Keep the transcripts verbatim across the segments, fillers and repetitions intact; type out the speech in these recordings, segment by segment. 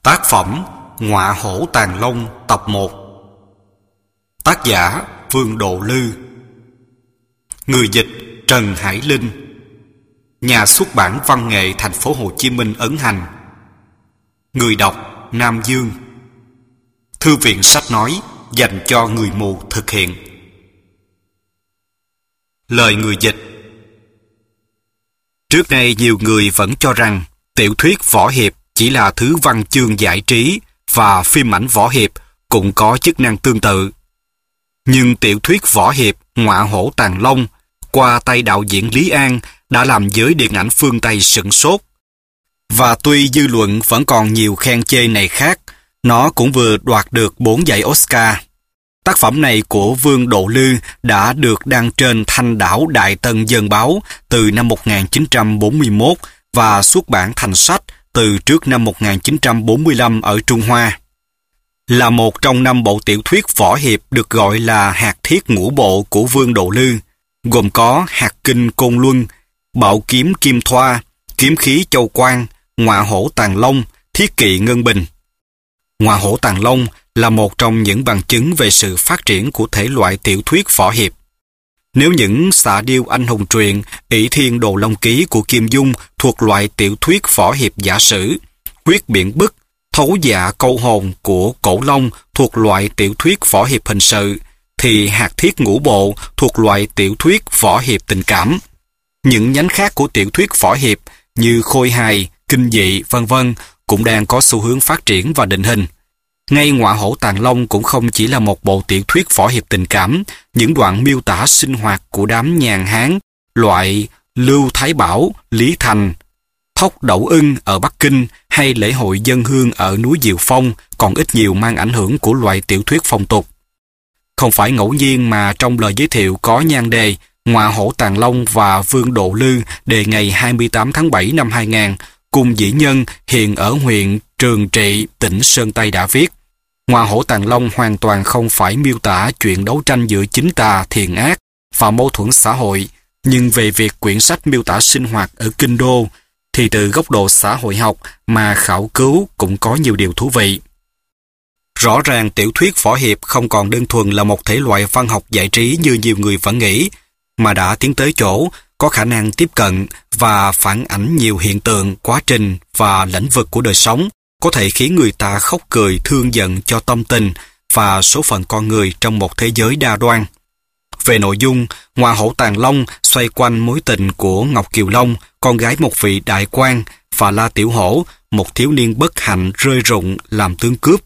Tác phẩm Ngọa hổ tàng long tập một. Tác giả Vương Độ Lư. Người dịch Trần Hải Linh. Nhà xuất bản Văn nghệ Thành phố Hồ Chí Minh ấn hành. Người đọc Nam Dương. Thư viện sách nói dành cho người mù thực hiện. Lời người dịch. Trước nay nhiều người vẫn cho rằng tiểu thuyết võ hiệp chỉ là thứ văn chương giải trí và phim ảnh võ hiệp cũng có chức năng tương tự. Nhưng tiểu thuyết võ hiệp Ngọa hổ tàng long qua tay đạo diễn Lý An đã làm giới điện ảnh phương Tây sửng sốt. Và tuy dư luận vẫn còn nhiều khen chê này khác, nó cũng vừa đoạt được bốn giải Oscar. Tác phẩm này của Vương Độ Lư đã được đăng trên Thanh Đảo Đại Tân Dân Báo từ năm một nghìn chín trăm bốn mươi mốt và xuất bản thành sách từ trước năm một nghìn chín trăm bốn mươi lăm ở Trung Hoa. Là một trong năm bộ tiểu thuyết võ hiệp được gọi là hạt thiết ngũ bộ của Vương Độ Lư, gồm có Hạt kinh Côn Luân, Bảo kiếm Kim Thoa, Kiếm khí Châu Quang, Ngọa hổ tàng long, Thiết kỵ Ngân Bình. Ngọa hổ tàng long là một trong những bằng chứng về sự phát triển của thể loại tiểu thuyết võ hiệp. Nếu những xạ điêu anh hùng truyện Ỷ Thiên Đồ Long Ký của Kim Dung thuộc loại tiểu thuyết võ hiệp giả sử, Huyết Biển Bức, Thấu Dạ Câu Hồn của Cổ Long thuộc loại tiểu thuyết võ hiệp hình sự, thì Hạt thiết ngũ bộ thuộc loại tiểu thuyết võ hiệp tình cảm. Những nhánh khác của tiểu thuyết võ hiệp như khôi hài, kinh dị, vân vân cũng đang có xu hướng phát triển và định hình. Ngay Ngọa hổ tàng long cũng không chỉ là một bộ tiểu thuyết võ hiệp tình cảm, những đoạn miêu tả sinh hoạt của đám nhàn Hán, loại Lưu Thái Bảo, Lý Thành, Thóc Đậu Ưng ở Bắc Kinh hay lễ hội dân hương ở núi Diệu Phong còn ít nhiều mang ảnh hưởng của loại tiểu thuyết phong tục. Không phải ngẫu nhiên mà trong lời giới thiệu có nhan đề Ngọa hổ tàng long và Vương Độ Lư đề ngày hai mươi tám tháng bảy năm hai nghìn, cùng dĩ nhân hiện ở huyện Trường Trị, tỉnh Sơn Tây đã viết. Ngọa hổ tàng long hoàn toàn không phải miêu tả chuyện đấu tranh giữa chính tà, thiện ác và mâu thuẫn xã hội, nhưng về việc quyển sách miêu tả sinh hoạt ở Kinh Đô, thì từ góc độ xã hội học mà khảo cứu cũng có nhiều điều thú vị. Rõ ràng tiểu thuyết võ hiệp không còn đơn thuần là một thể loại văn học giải trí như nhiều người vẫn nghĩ, mà đã tiến tới chỗ có khả năng tiếp cận và phản ảnh nhiều hiện tượng, quá trình và lĩnh vực của đời sống, có thể khiến người ta khóc cười thương giận cho tâm tình và số phận con người trong một thế giới đa đoan. Về nội dung, Ngọa hổ tàng long xoay quanh mối tình của Ngọc Kiều Long, con gái một vị đại quan, và La Tiểu Hổ, một thiếu niên bất hạnh rơi rụng làm tướng cướp.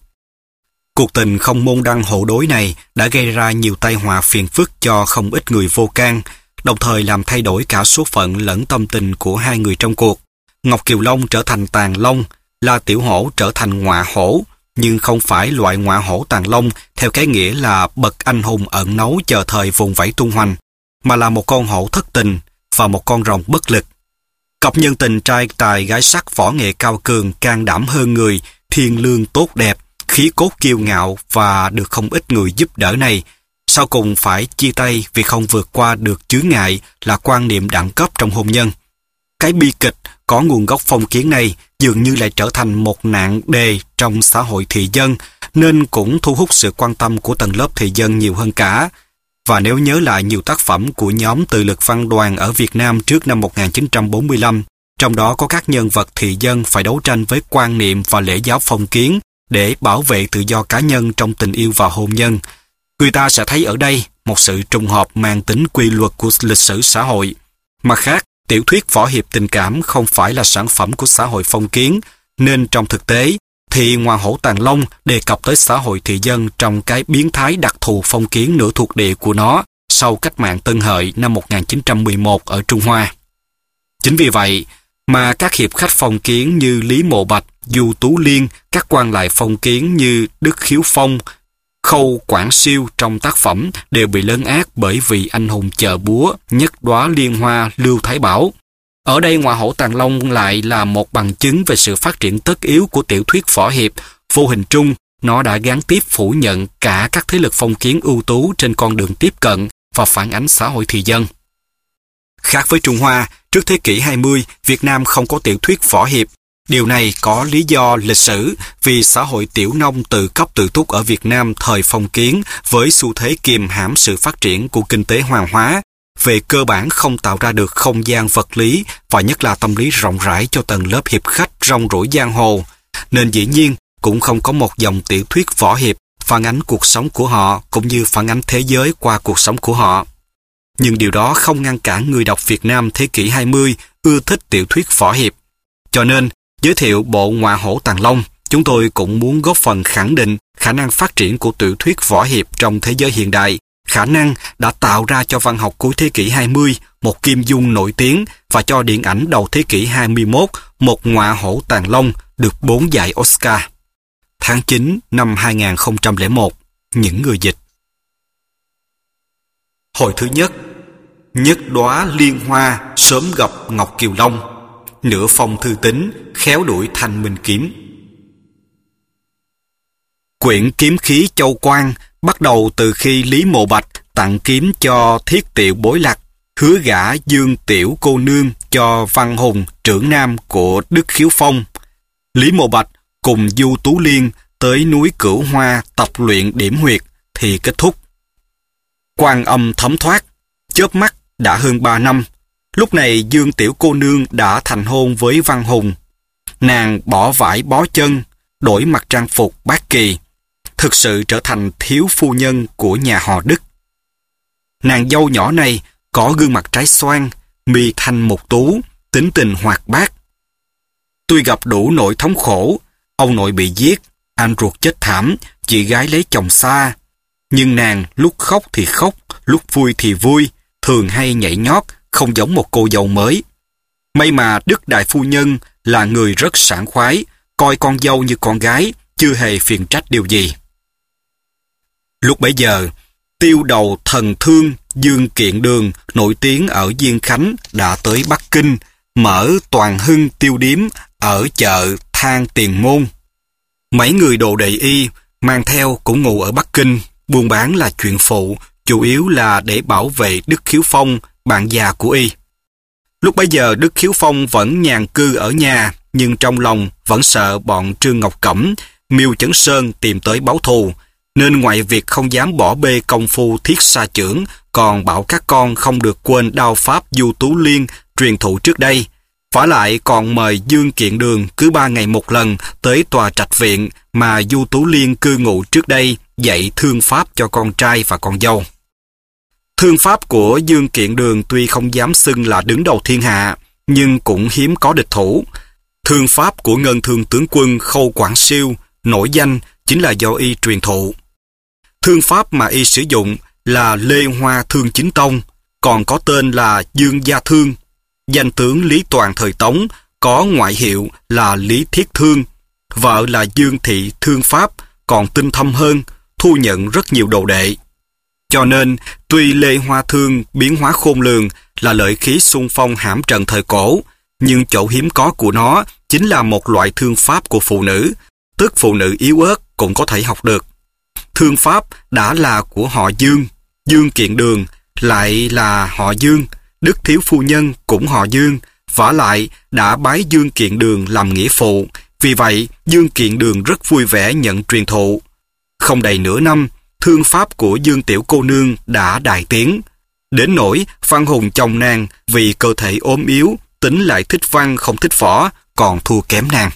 Cuộc tình không môn đăng hộ đối này đã gây ra nhiều tai họa phiền phức cho không ít người vô can, đồng thời làm thay đổi cả số phận lẫn tâm tình của hai người trong cuộc. Ngọc Kiều Long trở thành tàng long, La Tiểu Hổ trở thành ngọa hổ, nhưng không phải loại ngọa hổ tàng long theo cái nghĩa là bậc anh hùng ẩn náu chờ thời vùng vẫy tung hoành, mà là một con hổ thất tình và một con rồng bất lực. Cặp nhân tình trai tài gái sắc võ nghệ cao cường, can đảm hơn người, thiên lương tốt đẹp, khí cốt kiêu ngạo và được không ít người giúp đỡ này, sau cùng phải chia tay vì không vượt qua được chướng ngại là quan niệm đẳng cấp trong hôn nhân. Cái bi kịch có nguồn gốc phong kiến này dường như lại trở thành một nạn đề trong xã hội thị dân, nên cũng thu hút sự quan tâm của tầng lớp thị dân nhiều hơn cả. Và nếu nhớ lại nhiều tác phẩm của nhóm Tự lực văn đoàn ở Việt Nam trước năm một nghìn chín trăm bốn mươi lăm, trong đó có các nhân vật thị dân phải đấu tranh với quan niệm và lễ giáo phong kiến để bảo vệ tự do cá nhân trong tình yêu và hôn nhân, người ta sẽ thấy ở đây một sự trùng hợp mang tính quy luật của lịch sử xã hội. Mặt khác, tiểu thuyết võ hiệp tình cảm không phải là sản phẩm của xã hội phong kiến, nên trong thực tế thì Ngọa hổ tàng long đề cập tới xã hội thị dân trong cái biến thái đặc thù phong kiến nửa thuộc địa của nó sau cách mạng Tân Hợi năm một nghìn chín trăm mười một ở Trung Hoa. Chính vì vậy mà các hiệp khách phong kiến như Lý Mộ Bạch, Du Tú Liên, các quan lại phong kiến như Đức Khiếu Phong, Khâu Quảng Siêu trong tác phẩm đều bị lấn át bởi vì anh hùng chợ búa, nhất đóa liên hoa Lưu Thái Bảo. Ở đây Ngọa hổ tàng long lại là một bằng chứng về sự phát triển tất yếu của tiểu thuyết võ hiệp. Vô hình trung, nó đã gián tiếp phủ nhận cả các thế lực phong kiến ưu tú trên con đường tiếp cận và phản ánh xã hội thị dân. Khác với Trung Hoa, trước thế kỷ hai mươi, Việt Nam không có tiểu thuyết võ hiệp. Điều này có lý do lịch sử vì xã hội tiểu nông tự cấp tự túc ở Việt Nam thời phong kiến với xu thế kiềm hãm sự phát triển của kinh tế hoàng hóa, về cơ bản không tạo ra được không gian vật lý và nhất là tâm lý rộng rãi cho tầng lớp hiệp khách rong ruổi giang hồ, nên dĩ nhiên cũng không có một dòng tiểu thuyết võ hiệp phản ánh cuộc sống của họ cũng như phản ánh thế giới qua cuộc sống của họ. Nhưng điều đó không ngăn cản người đọc Việt Nam thế kỷ hai mươi ưa thích tiểu thuyết võ hiệp. Cho nên, giới thiệu bộ Ngọa Hổ Tàng Long, chúng tôi cũng muốn góp phần khẳng định khả năng phát triển của tiểu thuyết võ hiệp trong thế giới hiện đại, khả năng đã tạo ra cho văn học cuối thế kỷ hai mươi một kim dung nổi tiếng và cho điện ảnh đầu thế kỷ hai mươi mốt một Ngọa Hổ Tàng Long được bốn giải Oscar. Tháng chín năm hai nghìn không trăm lẻ một, những người dịch. Hồi thứ nhất, nhất đóa liên hoa sớm gặp Ngọc Kiều Long, nửa phong thư tín khéo đuổi thanh minh kiếm. Quyển Kiếm khí Châu Quan bắt đầu từ khi Lý Mộ Bạch tặng kiếm cho Thiết Tiệu Bối Lạc, hứa gả Dương Tiểu cô nương cho Văn Hùng, trưởng nam của Đức Khiếu Phong. Lý Mộ Bạch cùng Du Tú Liên tới núi Cửu Hoa tập luyện điểm huyệt thì kết thúc. Quan âm thấm thoát, chớp mắt đã hơn ba năm. Lúc này Dương Tiểu cô nương đã thành hôn với Văn Hùng. Nàng bỏ vải bó chân, đổi mặc trang phục bát kỳ, thực sự trở thành thiếu phu nhân của nhà họ Đức. Nàng dâu nhỏ này có gương mặt trái xoan, mi thanh mục tú, tính tình hoạt bát. Tuy gặp đủ nỗi thống khổ, ông nội bị giết, anh ruột chết thảm, chị gái lấy chồng xa, nhưng nàng lúc khóc thì khóc, lúc vui thì vui, thường hay nhảy nhót, không giống một cô dâu mới. May mà Đức đại phu nhân là người rất sảng khoái, coi con dâu như con gái, chưa hề phiền trách điều gì. Lúc bấy giờ, tiêu đầu thần thương Dương Kiện Đường nổi tiếng ở Diên Khánh đã tới Bắc Kinh, mở Toàn Hưng tiêu điếm ở chợ Thang Tiền Môn. Mấy người đồ đệ y mang theo cũng ngủ ở Bắc Kinh, buôn bán là chuyện phụ, chủ yếu là để bảo vệ Đức Khiếu Phong, bạn già của y. Lúc bấy giờ Đức Khiếu Phong vẫn nhàn cư ở nhà, nhưng trong lòng vẫn sợ bọn Trương Ngọc Cẩm, Miêu Chấn Sơn tìm tới báo thù, nên ngoài việc không dám bỏ bê công phu thiết xa chưởng, còn bảo các con không được quên đao pháp Du Tú Liên truyền thụ trước đây. Vả lại còn mời Dương Kiện Đường cứ ba ngày một lần tới tòa trạch viện mà Du Tú Liên cư ngụ trước đây, dạy thương pháp cho con trai và con dâu. Thương pháp của Dương Kiện Đường tuy không dám xưng là đứng đầu thiên hạ, nhưng cũng hiếm có địch thủ. Thương pháp của Ngân Thương tướng quân Khâu Quảng Siêu nổi danh chính là do y truyền thụ. Thương pháp mà y sử dụng là Lê Hoa Thương Chính Tông, còn có tên là Dương Gia Thương. Danh tướng Lý Toàn thời Tống, có ngoại hiệu là Lý Thiết Thương. Vợ là Dương Thị Thương Pháp, còn tinh thâm hơn, thu nhận rất nhiều đồ đệ. Cho nên, tuy Lê Hoa Thương biến hóa khôn lường là lợi khí xung phong hãm trận thời cổ, nhưng chỗ hiếm có của nó chính là một loại thương pháp của phụ nữ, tức phụ nữ yếu ớt cũng có thể học được. Thương pháp đã là của họ Dương, Dương Kiện Đường lại là họ Dương, Đức thiếu phu nhân cũng họ Dương, vả lại đã bái Dương Kiện Đường làm nghĩa phụ, vì vậy Dương Kiện Đường rất vui vẻ nhận truyền thụ. Không đầy nửa năm, thương pháp của Dương Tiểu cô nương đã đại tiến, đến nỗi Văn Hùng chồng nàng vì cơ thể ốm yếu, tính lại thích văn không thích võ, còn thua kém nàng.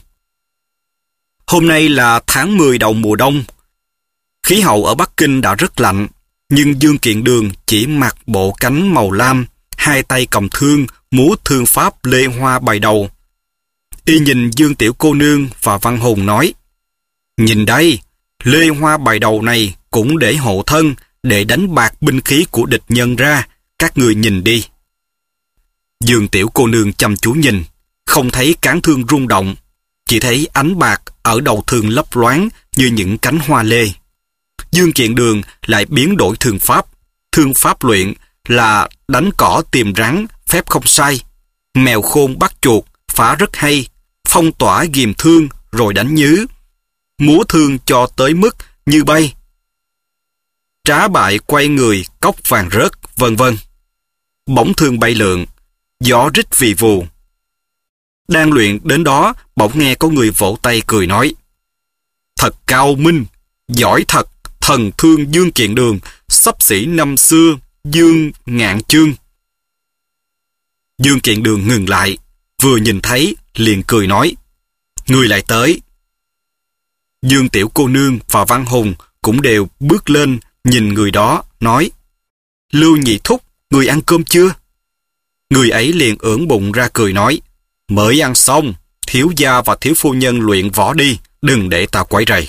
Hôm nay là tháng mười đầu mùa đông. Khí hậu ở Bắc Kinh đã rất lạnh, nhưng Dương Kiện Đường chỉ mặc bộ cánh màu lam, hai tay cầm thương, múa thương pháp Lê Hoa bài đầu. Y nhìn Dương Tiểu cô nương và Văn Hùng nói: "Nhìn đây, Lê Hoa bài đầu này cũng để hộ thân, để đánh bạc binh khí của địch nhân ra, các người nhìn đi." Dương Tiểu cô nương chăm chú nhìn, không thấy cán thương rung động, chỉ thấy ánh bạc ở đầu thương lấp loáng như những cánh hoa lê. Dương Kiện Đường lại biến đổi thương pháp, thương pháp luyện là đánh cỏ tìm rắn, phép không sai, mèo khôn bắt chuột, phá rất hay, phong tỏa ghìm thương rồi đánh nhứ, múa thương cho tới mức như bay, trá bại quay người, cốc vàng rớt, vân vân. Bóng thương bay lượn, gió rít vì vù. Đang luyện đến đó, bỗng nghe có người vỗ tay cười nói: Thật cao minh, giỏi thật, thần thương Dương Kiện Đường, xấp xỉ năm xưa, Dương Ngạn Chương. Dương Kiện Đường ngừng lại, vừa nhìn thấy, liền cười nói: Người lại tới. Dương Tiểu Cô Nương và Văn Hùng cũng đều bước lên, nhìn người đó, nói: Lưu Nhị Thúc, người ăn cơm chưa? Người ấy liền ưỡn bụng ra cười nói: Mới ăn xong, thiếu gia và thiếu phu nhân luyện võ đi, đừng để ta quấy rầy.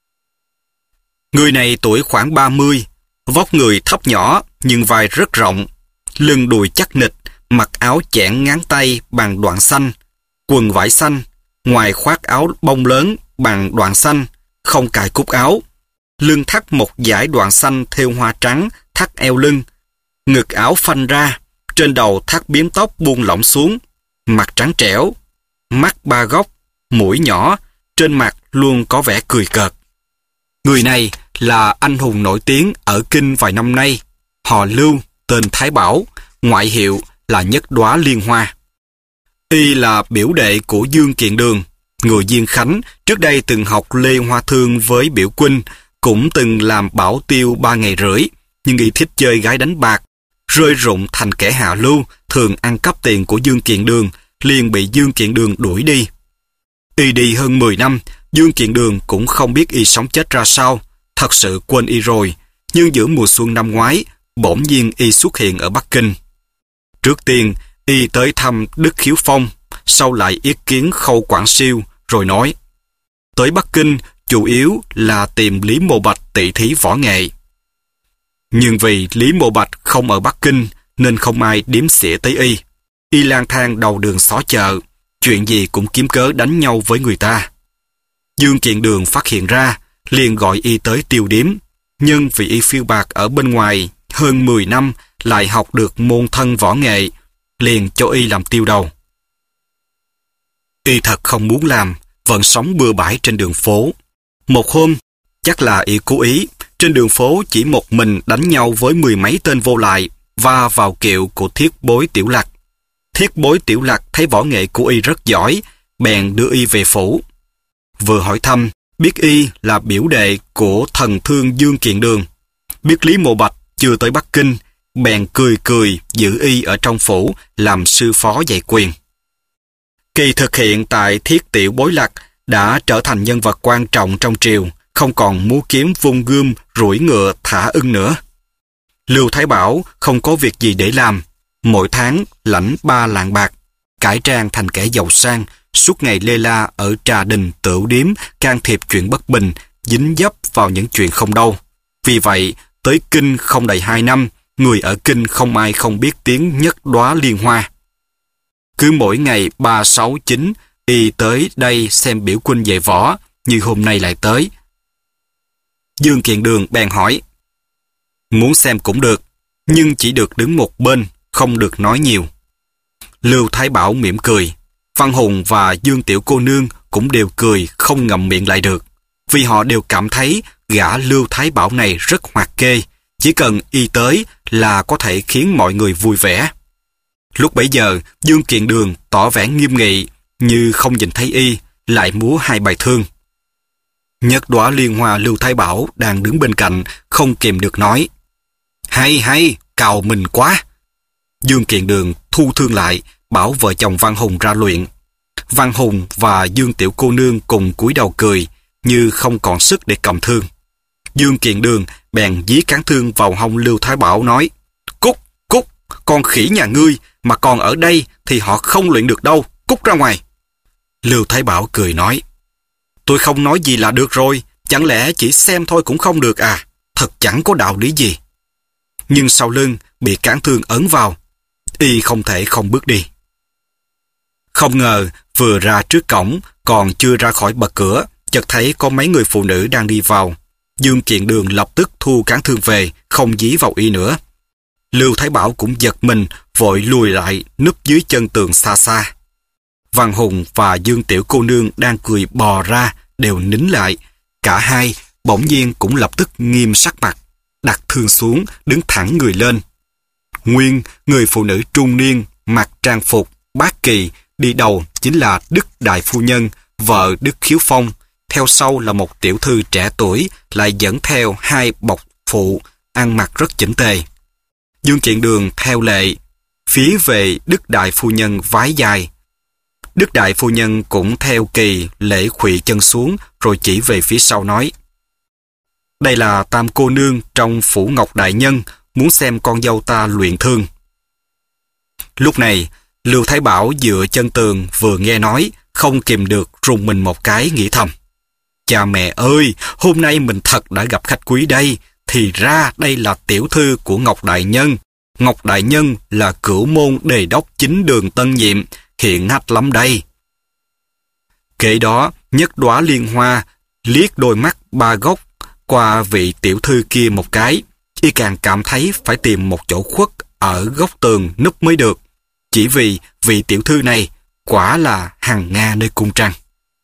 Người này tuổi khoảng ba mươi, vóc người thấp nhỏ nhưng vai rất rộng, lưng đùi chắc nịch, mặc áo chẽn ngắn tay bằng đoạn xanh, quần vải xanh, ngoài khoác áo bông lớn bằng đoạn xanh, không cài cúc áo, lưng thắt một dải đoạn xanh thêu hoa trắng thắt eo lưng, ngực áo phanh ra, trên đầu thắt biếm tóc buông lỏng xuống, mặt trắng trẻo, mắt ba góc, mũi nhỏ, trên mặt luôn có vẻ cười cợt. Người này là anh hùng nổi tiếng ở Kinh vài năm nay, họ Lưu, tên Thái Bảo, ngoại hiệu là Nhất Đóa Liên Hoa. Y là biểu đệ của Dương Kiện Đường, người Diên Khánh, trước đây từng học Lê Hoa Thương với biểu huynh, cũng từng làm bảo tiêu ba ngày rưỡi, nhưng y thích chơi gái đánh bạc, rơi rụng thành kẻ hạ lưu, thường ăn cắp tiền của Dương Kiện Đường, liền bị Dương Kiện Đường đuổi đi. Y đi hơn mười năm, Dương Kiện Đường cũng không biết y sống chết ra sao, thật sự quên y rồi, nhưng giữa mùa xuân năm ngoái, bỗng nhiên y xuất hiện ở Bắc Kinh. Trước tiên, y tới thăm Đức Khiếu Phong, sau lại yết kiến Khâu Quảng Siêu, rồi nói: Tới Bắc Kinh, chủ yếu là tìm Lý Mộ Bạch tỷ thí võ nghệ. Nhưng vì Lý Mộ Bạch không ở Bắc Kinh, nên không ai đếm xỉa tới y. Y lang thang đầu đường xó chợ, chuyện gì cũng kiếm cớ đánh nhau với người ta. Dương Kiện Đường phát hiện ra, liền gọi y tới tiêu điếm, nhưng vì y phiêu bạc ở bên ngoài hơn mười năm, lại học được môn thân võ nghệ, liền cho y làm tiêu đầu. Y thật không muốn làm, vẫn sống bừa bãi trên đường phố. Một hôm, chắc là y cố ý, trên đường phố chỉ một mình đánh nhau với mười mấy tên vô lại, va vào kiệu của Thiết Bối Tiểu Lặc. Thiết Bối Tiểu Lặc thấy võ nghệ của y rất giỏi, bèn đưa y về phủ. Vừa hỏi thăm, biết y là biểu đệ của thần thương Dương Kiện Đường. Biết Lý Mộ Bạch chưa tới Bắc Kinh, bèn cười cười giữ y ở trong phủ làm sư phó dạy quyền. Kỳ thực hiện tại Thiết Tiểu Bối Lặc đã trở thành nhân vật quan trọng trong triều, không còn múa kiếm vung gươm rủi ngựa thả ưng nữa. Lưu Thái Bảo không có việc gì để làm, mỗi tháng lãnh ba lạng bạc, cải trang thành kẻ giàu sang, suốt ngày lê la ở trà đình tửu điếm, can thiệp chuyện bất bình, dính dấp vào những chuyện không đâu. Vì vậy, tới Kinh không đầy hai năm, người ở Kinh không ai không biết tiếng Nhất Đóa Liên Hoa. Cứ mỗi ngày ba, sáu, chín, y tới đây xem biểu huynh dạy võ, như hôm nay lại tới. Dương Kiện Đường bèn hỏi: Muốn xem cũng được, nhưng chỉ được đứng một bên, không được nói nhiều. Lưu Thái Bảo mỉm cười. Văn Hùng và Dương Tiểu Cô Nương cũng đều cười không ngậm miệng lại được, vì họ đều cảm thấy gã Lưu Thái Bảo này rất hoạt kê, chỉ cần y tới là có thể khiến mọi người vui vẻ. Lúc bấy giờ, Dương Kiện Đường tỏ vẻ nghiêm nghị, như không nhìn thấy y, lại múa hai bài thương. Nhất Đóa Liên Hoa Lưu Thái Bảo đang đứng bên cạnh, không kìm được nói: Hay hay, cào mình quá. Dương Kiện Đường thu thương lại, bảo vợ chồng Văn Hùng ra luyện. Văn Hùng và Dương Tiểu Cô Nương cùng cúi đầu cười, như không còn sức để cầm thương. Dương Kiện Đường bèn dí cán thương vào hông Lưu Thái Bảo nói: Cút, cút, con khỉ nhà ngươi mà còn ở đây thì họ không luyện được đâu, cút ra ngoài. Lưu Thái Bảo cười nói: Tôi không nói gì là được rồi, chẳng lẽ chỉ xem thôi cũng không được à, thật chẳng có đạo lý gì. Nhưng sau lưng bị cán thương ấn vào, y không thể không bước đi. Không ngờ vừa ra trước cổng, còn chưa ra khỏi bậc cửa, chợt thấy có mấy người phụ nữ đang đi vào. Dương Kiện Đường lập tức thu cán thương về, không dí vào y nữa. Lưu Thái Bảo cũng giật mình, vội lùi lại núp dưới chân tường xa xa. Văn Hùng và Dương Tiểu Cô Nương đang cười bò ra, đều nín lại. Cả hai bỗng nhiên cũng lập tức nghiêm sắc mặt, đặt thương xuống, đứng thẳng người lên. Nguyên, người phụ nữ trung niên, mặc trang phục, bát kỳ, đi đầu chính là Đức Đại Phu Nhân, vợ Đức Khiếu Phong, theo sau là một tiểu thư trẻ tuổi, lại dẫn theo hai bộc phụ, ăn mặc rất chỉnh tề. Dương Kiện Đường theo lệ, phía về Đức Đại Phu Nhân vái dài. Đức Đại Phu Nhân cũng theo kỳ lễ khuỵu chân xuống, rồi chỉ về phía sau nói: đây là tam cô nương trong phủ Ngọc Đại Nhân, muốn xem con dâu ta luyện thương. Lúc này, Lưu Thái Bảo dựa chân tường vừa nghe nói, không kìm được rùng mình một cái, nghĩ thầm: cha mẹ ơi, hôm nay mình thật đã gặp khách quý đây, thì ra đây là tiểu thư của Ngọc Đại Nhân. Ngọc Đại Nhân là cửu môn đề đốc chính đường Tân Nhiệm, hiện hách lắm đây. Kể đó, nhất đóa liên hoa liếc đôi mắt ba góc qua vị tiểu thư kia một cái, y càng cảm thấy phải tìm một chỗ khuất ở góc tường núp mới được, chỉ vì vị tiểu thư này quả là hằng nga nơi cung trăng.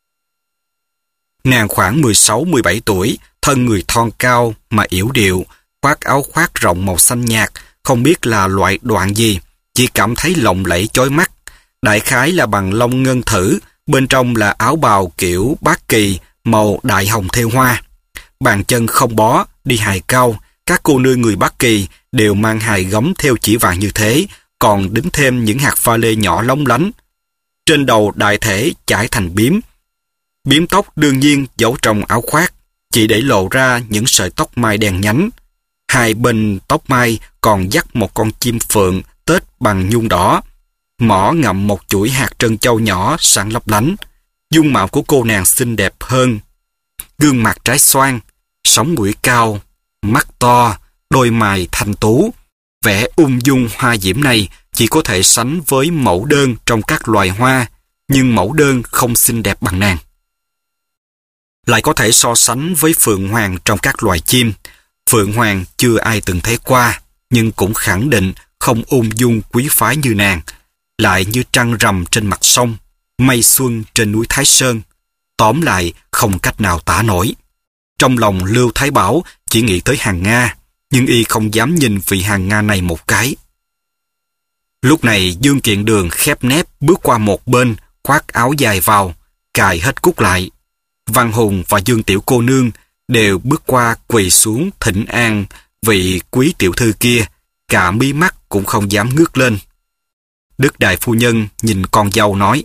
Nàng khoảng mười sáu mười bảy tuổi, thân người thon cao mà yểu điệu, khoác áo khoác rộng màu xanh nhạt, không biết là loại đoạn gì, chỉ cảm thấy lộng lẫy chói mắt. Đại khái là bằng lông ngân thử, bên trong là áo bào kiểu bát kỳ màu đại hồng thêu hoa. Bàn chân không bó, đi hài cao, các cô nương người Bắc Kỳ đều mang hài gấm theo chỉ vàng như thế, còn đính thêm những hạt pha lê nhỏ lóng lánh. Trên đầu đại thể chải thành bím. Bím tóc đương nhiên giấu trong áo khoác, chỉ để lộ ra những sợi tóc mai đen nhánh. Hai bên tóc mai còn dắt một con chim phượng tết bằng nhung đỏ. Mỏ ngậm một chuỗi hạt trân châu nhỏ sáng lấp lánh. Dung mạo của cô nàng xinh đẹp hơn. Gương mặt trái xoan, sống mũi cao, mắt to, đôi mày thanh tú. Vẻ ung dung hoa diễm này chỉ có thể sánh với mẫu đơn trong các loài hoa, nhưng mẫu đơn không xinh đẹp bằng nàng. Lại có thể so sánh với phượng hoàng trong các loài chim. Phượng hoàng chưa ai từng thấy qua, nhưng cũng khẳng định không ung dung quý phái như nàng. Lại như trăng rằm trên mặt sông, mây xuân trên núi Thái Sơn. Tóm lại không cách nào tả nổi. Trong lòng Lưu Thái Bảo chỉ nghĩ tới hàng Nga, nhưng y không dám nhìn vị hàng Nga này một cái. Lúc này Dương Kiện Đường khép nép bước qua một bên, khoác áo dài vào, cài hết cúc lại. Văn Hùng và Dương Tiểu Cô Nương đều bước qua quỳ xuống thỉnh an vị quý tiểu thư kia, cả mí mắt cũng không dám ngước lên. Đức Đại Phu Nhân nhìn con dâu nói: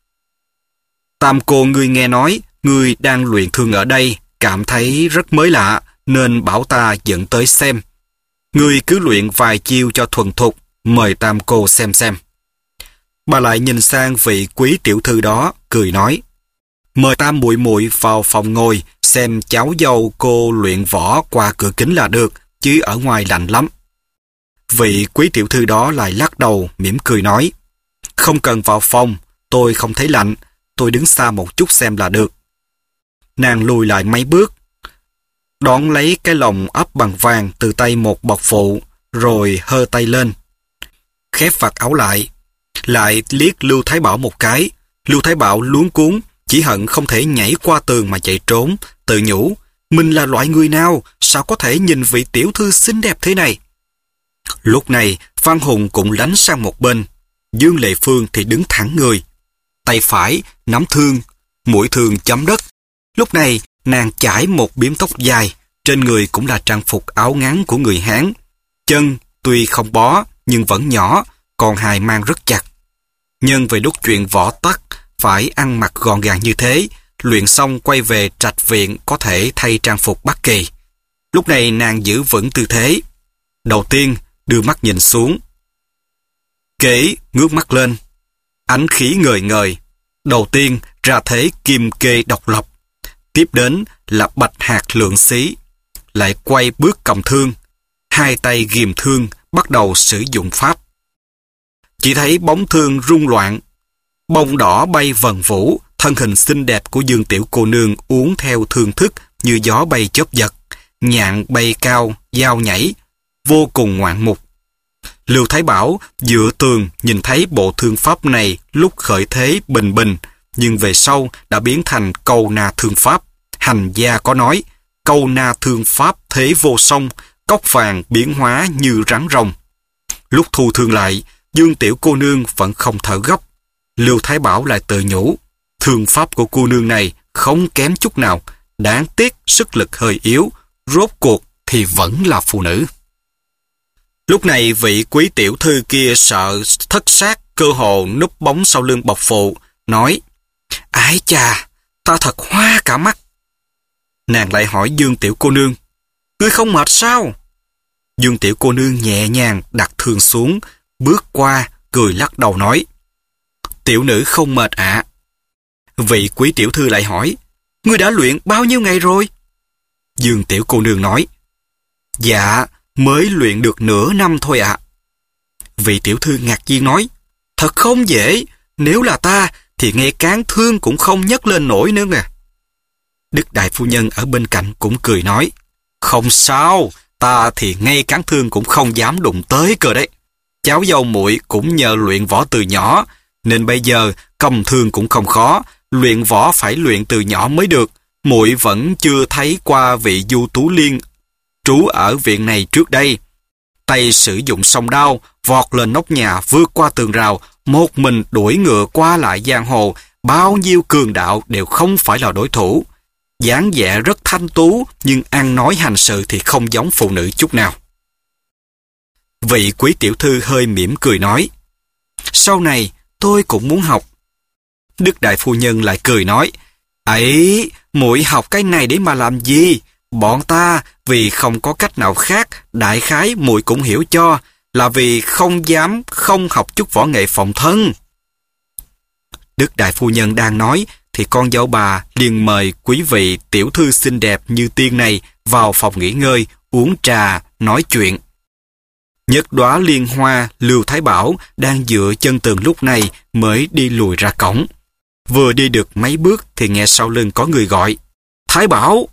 tam cô ngươi nghe nói, ngươi đang luyện thương ở đây, cảm thấy rất mới lạ, nên bảo ta dẫn tới xem. Ngươi cứ luyện vài chiêu cho thuần thục, mời tam cô xem xem. Bà lại nhìn sang vị quý tiểu thư đó, cười nói: mời tam muội muội vào phòng ngồi, xem cháu dâu cô luyện võ qua cửa kính là được, chứ ở ngoài lạnh lắm. Vị quý tiểu thư đó lại lắc đầu, mỉm cười nói: không cần vào phòng, tôi không thấy lạnh, tôi đứng xa một chút xem là được. Nàng lùi lại mấy bước, đón lấy cái lồng ấp bằng vàng từ tay một bậc phụ, rồi hơ tay lên, khép vạt áo lại, lại liếc Lưu Thái Bảo một cái. Lưu Thái Bảo luống cuống, chỉ hận không thể nhảy qua tường mà chạy trốn, tự nhủ: mình là loại người nào, sao có thể nhìn vị tiểu thư xinh đẹp thế này. Lúc này Văn Hùng cũng lánh sang một bên, Dương Lệ Phương thì đứng thẳng người, tay phải nắm thương, mũi thương chấm đất. Lúc này nàng chải một bím tóc dài, trên người cũng là trang phục áo ngắn của người Hán. Chân tuy không bó nhưng vẫn nhỏ, còn hài mang rất chặt. Nhân về lúc chuyện võ tắc phải ăn mặc gọn gàng như thế, luyện xong quay về trạch viện có thể thay trang phục Bắc Kỳ. Lúc này nàng giữ vững tư thế, đầu tiên đưa mắt nhìn xuống, kế ngước mắt lên, ánh khí ngời ngời. Đầu tiên ra thế kim kê độc lập, tiếp đến là bạch hạt lượng xí, lại quay bước cầm thương, hai tay ghìm thương bắt đầu sử dụng pháp. Chỉ thấy bóng thương rung loạn, bông đỏ bay vần vũ, thân hình xinh đẹp của Dương Tiểu Cô Nương uốn theo thương thức như gió bay chớp giật, nhạn bay cao, dao nhảy, vô cùng ngoạn mục. Lưu Thái Bảo dựa tường nhìn thấy bộ thương pháp này lúc khởi thế bình bình, nhưng về sau đã biến thành câu na thương pháp. Hành gia có nói: câu na thương pháp thế vô song, cốc vàng biến hóa như rắn rồng. Lúc thu thương lại, Dương Tiểu Cô Nương vẫn không thở gấp. Lưu Thái Bảo lại tự nhủ, thương pháp của cô nương này không kém chút nào, đáng tiếc sức lực hơi yếu, rốt cuộc thì vẫn là phụ nữ. Lúc này vị quý tiểu thư kia sợ thất xác, cơ hồ núp bóng sau lưng bọc phụ, nói, ái chà, ta thật hoa cả mắt. Nàng lại hỏi Dương tiểu cô nương, ngươi không mệt sao? Dương tiểu cô nương nhẹ nhàng đặt thương xuống, bước qua, cười lắc đầu nói, tiểu nữ không mệt ạ. Vị quý tiểu thư lại hỏi, ngươi đã luyện bao nhiêu ngày rồi? Dương tiểu cô nương nói, dạ, mới luyện được nửa năm thôi ạ. Vị tiểu thư ngạc nhiên nói, thật không dễ, nếu là ta thì nghe cán thương cũng không nhấc lên nổi nữa nè. Đức đại phu nhân ở bên cạnh cũng cười nói, không sao, ta thì ngay cán thương cũng không dám đụng tới cơ đấy. Cháu dâu muội cũng nhờ luyện võ từ nhỏ, nên bây giờ cầm thương cũng không khó, luyện võ phải luyện từ nhỏ mới được. Muội vẫn chưa thấy qua vị Du Tú Liên trú ở viện này trước đây. Tay sử dụng song đao, vọt lên nóc nhà, vượt qua tường rào, một mình đuổi ngựa qua lại giang hồ, bao nhiêu cường đạo đều không phải là đối thủ. Dáng vẻ rất thanh tú, nhưng ăn nói hành sự thì không giống phụ nữ chút nào. Vị quý tiểu thư hơi mỉm cười nói, sau này tôi cũng muốn học. Đức đại phu nhân lại cười nói, ấy, muội học cái này để mà làm gì? Bọn ta vì không có cách nào khác, đại khái muội cũng hiểu cho, là vì không dám không học chút võ nghệ phòng thân. Đức đại phu nhân đang nói, thì con dâu bà liền mời quý vị tiểu thư xinh đẹp như tiên này vào phòng nghỉ ngơi, uống trà, nói chuyện. Nhất Đóa Liên Hoa Lưu Thái Bảo đang dựa chân tường lúc này mới đi lùi ra cổng. Vừa đi được mấy bước thì nghe sau lưng có người gọi, Thái Bảo!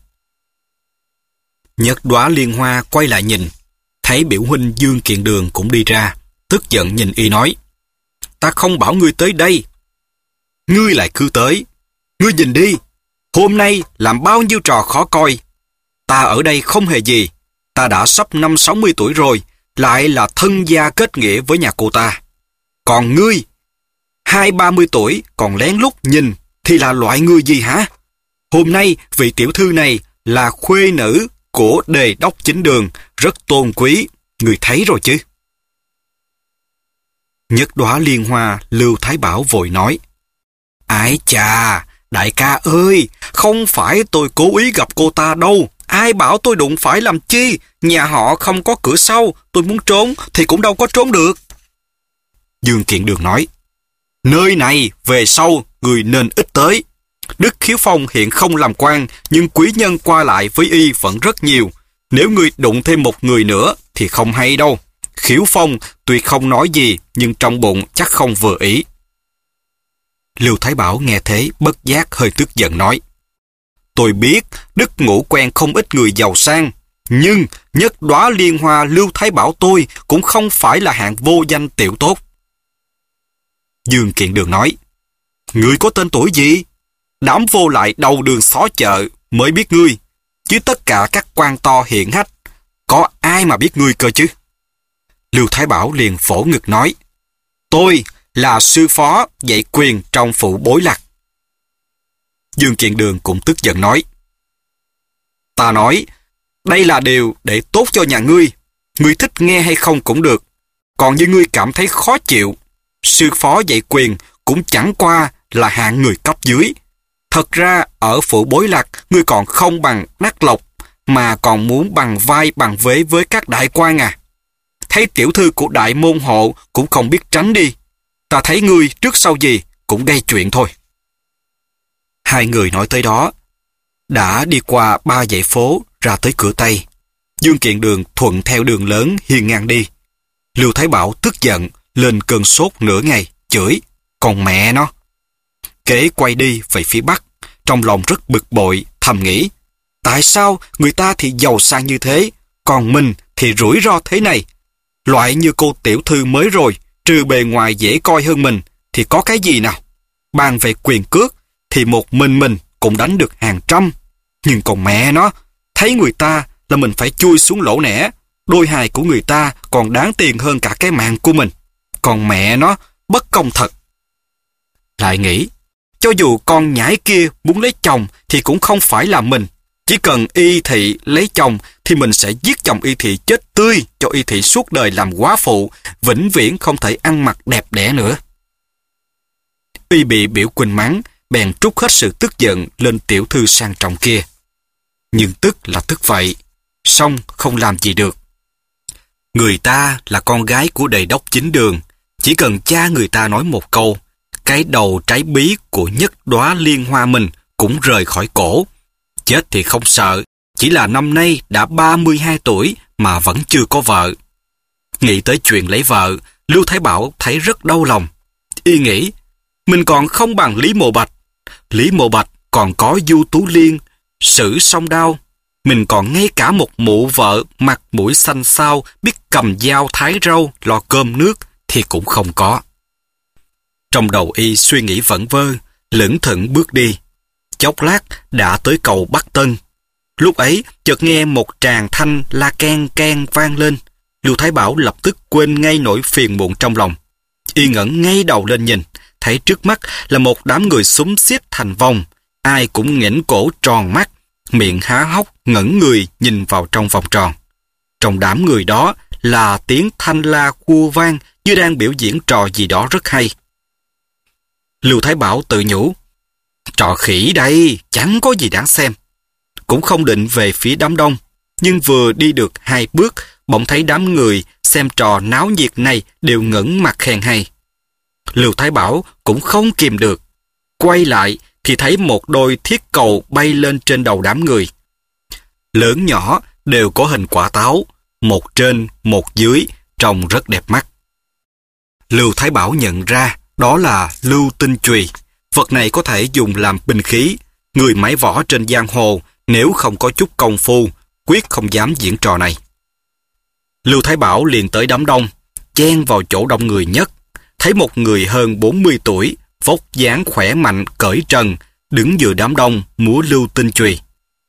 Nhất Đóa Liên Hoa quay lại nhìn, thấy biểu huynh Dương Kiện Đường cũng đi ra, tức giận nhìn y nói, ta không bảo ngươi tới đây. Ngươi lại cứ tới. Ngươi nhìn đi, hôm nay làm bao nhiêu trò khó coi. Ta ở đây không hề gì, ta đã sắp năm sáu mươi tuổi rồi, lại là thân gia kết nghĩa với nhà cô ta. Còn ngươi, hai ba mươi tuổi còn lén lút nhìn thì là loại người gì hả? Hôm nay vị tiểu thư này là khuê nữ của đề đốc chính đường, rất tôn quý, người thấy rồi chứ? Nhất Đóa Liên Hoa Lưu Thái Bảo vội nói, ái chà, đại ca ơi, không phải tôi cố ý gặp cô ta đâu. Ai bảo tôi đụng phải làm chi? Nhà họ không có cửa sau, tôi muốn trốn thì cũng đâu có trốn được. Dương Kiện Đường nói, nơi này về sau người nên ít tới. Đức Khiếu Phong hiện không làm quan, nhưng quý nhân qua lại với y vẫn rất nhiều. Nếu người đụng thêm một người nữa thì không hay đâu. Khiếu Phong tuy không nói gì, nhưng trong bụng chắc không vừa ý. Lưu Thái Bảo nghe thế bất giác hơi tức giận nói, tôi biết Đức Ngũ quen không ít người giàu sang, nhưng Nhất Đóa Liên Hoa Lưu Thái Bảo tôi cũng không phải là hạng vô danh tiểu tốt. Dương Kiện Đường nói, ngươi có tên tuổi gì? Đám vô lại đầu đường xó chợ mới biết ngươi, chứ tất cả các quan to hiển hách, có ai mà biết ngươi cơ chứ? Lưu Thái Bảo liền phổ ngực nói, tôi là sư phó dạy quyền trong phủ Bối Lạc. Dương Kiện Đường cũng tức giận nói, ta nói, đây là điều để tốt cho nhà ngươi, ngươi thích nghe hay không cũng được, còn như ngươi cảm thấy khó chịu, sư phó dạy quyền cũng chẳng qua là hạng người cấp dưới. Thật ra ở phủ Bối Lạc ngươi còn không bằng Đắc Lộc, mà còn muốn bằng vai bằng vế với các đại quan à? Thấy tiểu thư của đại môn hộ cũng không biết tránh đi. Ta thấy ngươi trước sau gì cũng gây chuyện thôi. Hai người nói tới đó, đã đi qua ba dãy phố ra tới cửa Tây. Dương Kiện Đường thuận theo đường lớn hiên ngang đi. Lưu Thái Bảo tức giận, lên cơn sốt nửa ngày, chửi, còn mẹ nó. Kế quay đi về phía Bắc, trong lòng rất bực bội, thầm nghĩ, tại sao người ta thì giàu sang như thế, còn mình thì rủi ro thế này? Loại như cô tiểu thư mới rồi, trừ bề ngoài dễ coi hơn mình, thì có cái gì nào? Bàn về quyền cước, thì một mình mình cũng đánh được hàng trăm. Nhưng còn mẹ nó, thấy người ta là mình phải chui xuống lỗ nẻ, đôi hài của người ta còn đáng tiền hơn cả cái mạng của mình. Còn mẹ nó, bất công thật. lại nghĩ, cho dù con nhãi kia muốn lấy chồng thì cũng không phải là mình. Chỉ cần Y Thị lấy chồng thì mình sẽ giết chồng Y Thị chết tươi, cho Y Thị suốt đời làm góa phụ, vĩnh viễn không thể ăn mặc đẹp đẽ nữa. Y bị biểu Quỳnh mắng, bèn trút hết sự tức giận lên tiểu thư sang trọng kia. Nhưng tức là tức vậy, song không làm gì được. Người ta là con gái của đề đốc chính đường, chỉ cần cha người ta nói một câu, cái đầu trái bí của nhất đóa liên hoa mình cũng rời khỏi cổ. Chết thì không sợ, chỉ là năm nay đã ba mươi hai tuổi mà vẫn chưa có vợ. Nghĩ tới chuyện lấy vợ, Lưu Thái Bảo thấy rất đau lòng. Y nghĩ, mình còn không bằng Lý Mộ Bạch. Lý Mộ Bạch còn có Du Tú Liên, Sử Song Đao. Mình còn ngay cả một mụ vợ mặt mũi xanh xao, biết cầm dao thái rau, lo cơm nước thì cũng không có. Trong đầu Y suy nghĩ vẩn vơ, lững thững bước đi. Chốc lát đã tới cầu Bắc Tân. Lúc ấy chợt nghe một tràng thanh la keng keng vang lên. Lưu Thái Bảo lập tức quên ngay nỗi phiền muộn trong lòng. Y ngẩng ngay đầu lên nhìn, thấy trước mắt là một đám người xúm xiết thành vòng, ai cũng nghển cổ tròn mắt, miệng há hốc ngẩng người nhìn vào trong vòng tròn. Trong đám người đó là tiếng thanh la khua vang như đang biểu diễn trò gì đó rất hay. Lưu Thái Bảo tự nhủ, trò khỉ đây, chẳng có gì đáng xem. Cũng không định về phía đám đông, nhưng vừa đi được hai bước, bỗng thấy đám người xem trò náo nhiệt này đều ngẩng mặt khen hay. Lưu Thái Bảo cũng không kìm được, quay lại thì thấy một đôi thiết cầu bay lên trên đầu đám người. Lớn nhỏ đều có hình quả táo, một trên một dưới, trông rất đẹp mắt. Lưu Thái Bảo nhận ra đó là lưu tinh chùy. Vật này có thể dùng làm binh khí. Người mái võ trên giang hồ nếu không có chút công phu, quyết không dám diễn trò này. Lưu Thái Bảo liền tới đám đông, chen vào chỗ đông người nhất, thấy một người hơn bốn mươi tuổi, vóc dáng khỏe mạnh cởi trần, đứng giữa đám đông múa lưu tinh chùy.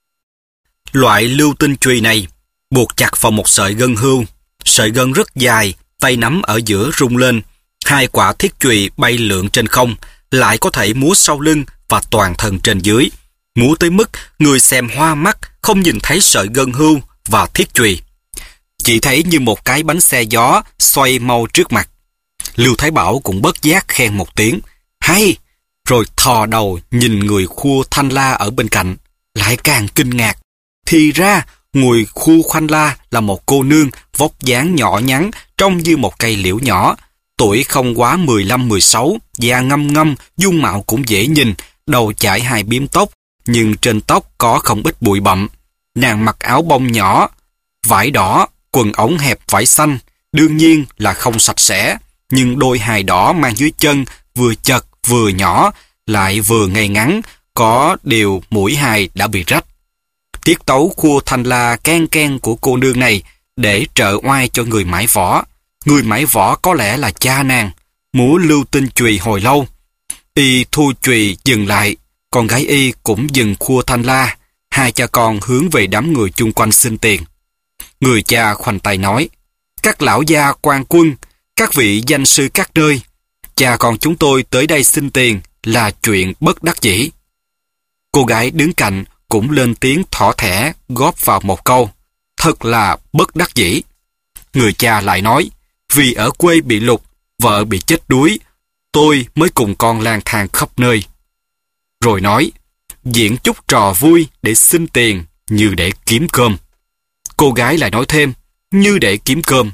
Loại lưu tinh chùy này buộc chặt vào một sợi gân hươu, sợi gân rất dài, tay nắm ở giữa rung lên, hai quả thiết chùy bay lượn trên không, lại có thể múa sau lưng và toàn thân trên dưới, múa tới mức người xem hoa mắt, không nhìn thấy sợi gân hươu và thiết chùy, chỉ thấy như một cái bánh xe gió xoay mau trước mặt. Lưu Thái Bảo cũng bất giác khen một tiếng hay, rồi thò đầu nhìn người khua thanh la ở bên cạnh, lại càng kinh ngạc. Thì ra người khua khoanh la là một cô nương vóc dáng nhỏ nhắn, trông như một cây liễu nhỏ, tuổi không quá mười lăm mười sáu, da ngâm ngâm, dung mạo cũng dễ nhìn, đầu chải hai bím tóc, nhưng trên tóc có không ít bụi bặm. Nàng mặc áo bông nhỏ, vải đỏ, quần ống hẹp vải xanh, đương nhiên là không sạch sẽ, nhưng đôi hài đỏ mang dưới chân vừa chật vừa nhỏ, lại vừa ngay ngắn, có điều mũi hài đã bị rách. Tiết tấu khua thanh la ken ken của cô nương này để trợ oai cho người mãi võ. Người mãi võ có lẽ là cha nàng, múa lưu tinh chùy hồi lâu. Y thu chùy dừng lại, con gái Y cũng dừng khua thanh la, hai cha con hướng về đám người chung quanh xin tiền. Người cha khoanh tay nói, các lão gia quan quân, các vị danh sư các nơi, cha con chúng tôi tới đây xin tiền là chuyện bất đắc dĩ. Cô gái đứng cạnh cũng lên tiếng thỏ thẻ góp vào một câu, thật là bất đắc dĩ. Người cha lại nói, vì ở quê bị lụt, vợ bị chết đuối, tôi mới cùng con lang thang khắp nơi. Rồi nói, diễn chút trò vui để xin tiền như để kiếm cơm. Cô gái lại nói thêm, như để kiếm cơm.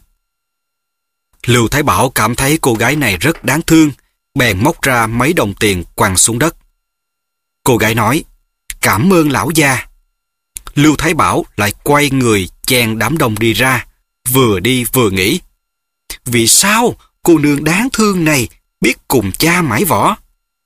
Lưu Thái Bảo cảm thấy cô gái này rất đáng thương, bèn móc ra mấy đồng tiền quăng xuống đất. Cô gái nói, cảm ơn lão gia. Lưu Thái Bảo lại quay người chen đám đông đi ra, vừa đi vừa nghĩ, vì sao cô nương đáng thương này biết cùng cha mãi võ?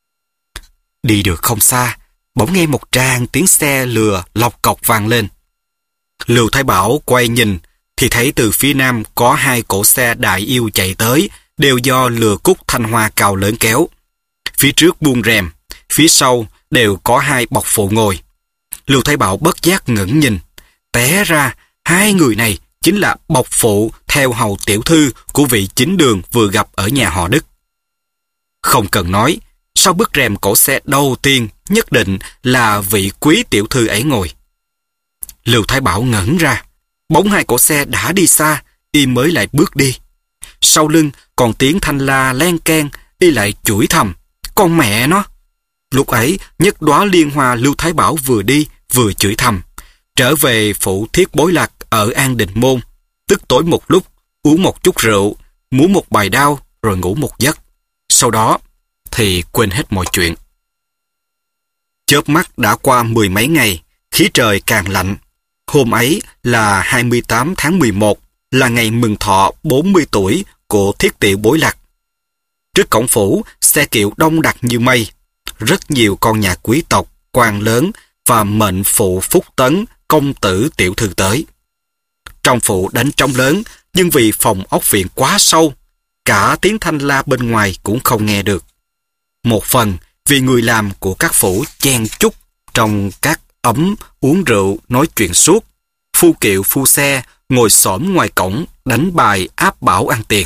Đi được không xa, bỗng nghe một tràng tiếng xe lừa lọc cọc vang lên. Lưu Thái Bảo quay nhìn thì thấy từ phía nam có hai cỗ xe đại yêu chạy tới, đều do Lừa Cúc Thanh Hoa cào lớn kéo. Phía trước buông rèm, phía sau đều có hai bọc phụ ngồi. Lưu Thái Bảo bất giác ngẩng nhìn, té ra hai người này chính là bọc phụ theo hầu tiểu thư của vị chính đường vừa gặp ở nhà họ Đức. Không cần nói, sau bức rèm cổ xe đầu tiên nhất định là vị quý tiểu thư ấy ngồi. Lưu Thái Bảo ngẩn ra, bỗng hai cổ xe đã đi xa, y mới lại bước đi. Sau lưng còn tiếng thanh la len keng, y lại chửi thầm, con mẹ nó. Lúc ấy, Nhất Đóa Liên Hoa Lưu Thái Bảo vừa đi vừa chửi thầm, trở về phủ Thiết Bối Lạc ở An Định Môn, tức tối một lúc, uống một chút rượu, múa một bài đao rồi ngủ một giấc. Sau đó thì quên hết mọi chuyện. Chớp mắt đã qua mười mấy ngày, khí trời càng lạnh. Hôm ấy là hai mươi tám tháng mười một, là ngày mừng thọ bốn mươi tuổi của Thiết Tiểu Bối Lạc. Trước cổng phủ, xe kiệu đông đặc như mây. Rất nhiều con nhà quý tộc, quan lớn và mệnh phụ phúc tấn, công tử tiểu thư tới. Trong phủ đánh trống lớn, nhưng vì phòng ốc viện quá sâu, cả tiếng thanh la bên ngoài cũng không nghe được. Một phần vì người làm của các phủ chen chúc trong các ấm uống rượu nói chuyện suốt, phu kiệu phu xe ngồi xổm ngoài cổng đánh bài áp bảo ăn tiền.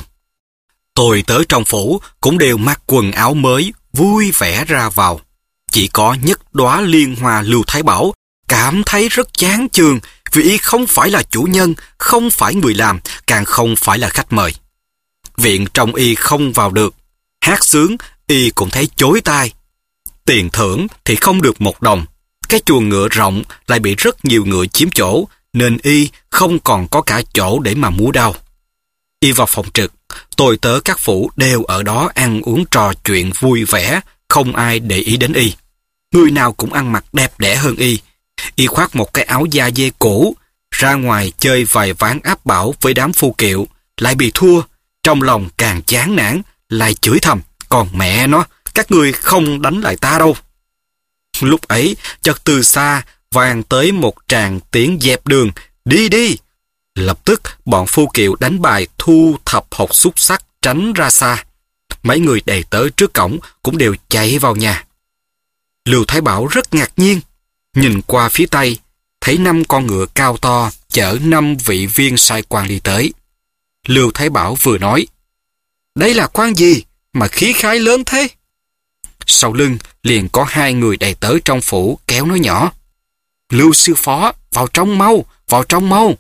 Tôi tới trong phủ cũng đều mặc quần áo mới, vui vẻ ra vào. Chỉ có Nhất Đóa Liên Hoa Lưu Thái Bảo cảm thấy rất chán chường vì y không phải là chủ nhân, không phải người làm, càng không phải là khách mời. Viện trong y không vào được, hát sướng y cũng thấy chối tai. Tiền thưởng thì không được một đồng, cái chuồng ngựa rộng lại bị rất nhiều ngựa chiếm chỗ, nên y không còn có cả chỗ để mà múa đao. Y vào phòng trực, tôi tớ các phủ đều ở đó ăn uống trò chuyện vui vẻ, không ai để ý đến y. Người nào cũng ăn mặc đẹp đẽ hơn y. Y khoác một cái áo da dê cũ, ra ngoài chơi vài ván áp bảo với đám phu kiệu, lại bị thua, trong lòng càng chán nản, lại chửi thầm, còn mẹ nó, các ngươi không đánh lại ta đâu. Lúc ấy, chợt từ xa vang tới một tràng tiếng dẹp đường, đi đi. Lập tức bọn phu kiệu đánh bài thu thập hột xúc xắc tránh ra xa. Mấy người đầy tớ trước cổng cũng đều chạy vào nhà. Lưu Thái Bảo rất ngạc nhiên, nhìn qua phía tây, thấy năm con ngựa cao to chở năm vị viên sai quan đi tới. Lưu Thái Bảo vừa nói, đây là quan gì mà khí khái lớn thế? Sau lưng liền có hai người đầy tớ trong phủ kéo nói nhỏ, Lưu sư phó, vào trong mau, vào trong mau.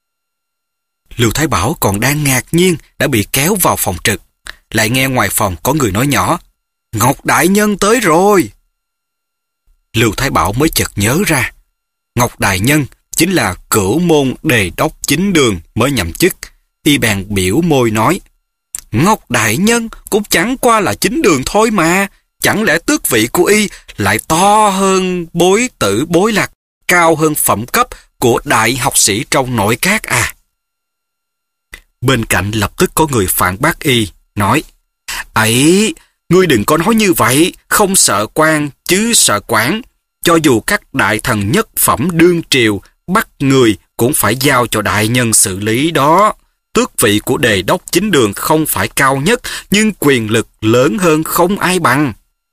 Lưu Thái Bảo còn đang ngạc nhiên đã bị kéo vào phòng trực, lại nghe ngoài phòng có người nói nhỏ, Ngọc Đại Nhân tới rồi. Lưu Thái Bảo mới chợt nhớ ra, Ngọc Đại Nhân chính là Cửu Môn Đề Đốc Chính Đường mới nhậm chức. Y bèn biểu môi nói, Ngọc Đại Nhân cũng chẳng qua là Chính Đường thôi mà, chẳng lẽ tước vị của y lại to hơn Bối Tử Bối Lạc, cao hơn phẩm cấp của đại học sĩ trong nội các à? Bên cạnh lập tức có người phản bác y, nói, ấy, ngươi đừng có nói như vậy, không sợ quan chứ sợ quản. Cho dù các đại thần nhất phẩm đương triều bắt người cũng phải giao cho đại nhân xử lý đó. Tước vị của Đề Đốc Chính Đường không phải cao nhất, nhưng quyền lực lớn hơn không ai bằng.